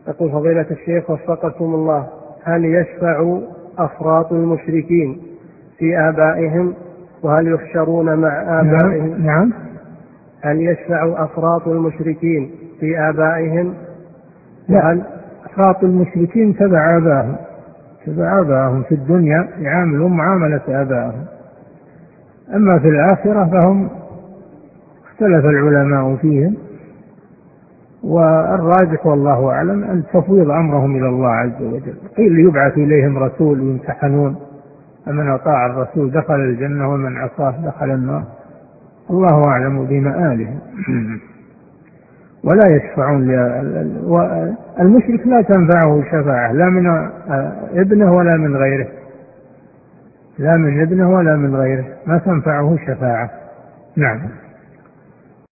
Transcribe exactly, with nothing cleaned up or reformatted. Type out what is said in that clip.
يقول فضيلة الشيخ وفقكم الله، هل يشفع أفراط المشركين في آبائهم وهل يحشرون مع آبائهم؟ نعم. هل يشفع أفراط المشركين في آبائهم؟ لا، أفراط المشركين تبع آبائهم، تبع آبائهم في الدنيا يعاملون معاملة آبائهم، أما في الآخرة فهم اختلف العلماء فيهم، والراجح والله أعلم أن تفويض أمرهم إلى الله عز وجل. قيل يبعث إليهم رسول يمتحنون، فمن أطاع الرسول دخل الجنة ومن عصاه دخل النار، الله أعلم بمآلهم. ولا يشفعون. المشرك لا تنفعه شفاعة، لا من ابنه ولا من غيره، لا من ابنه ولا من غيره، ما تنفعه شفاعة. نعم.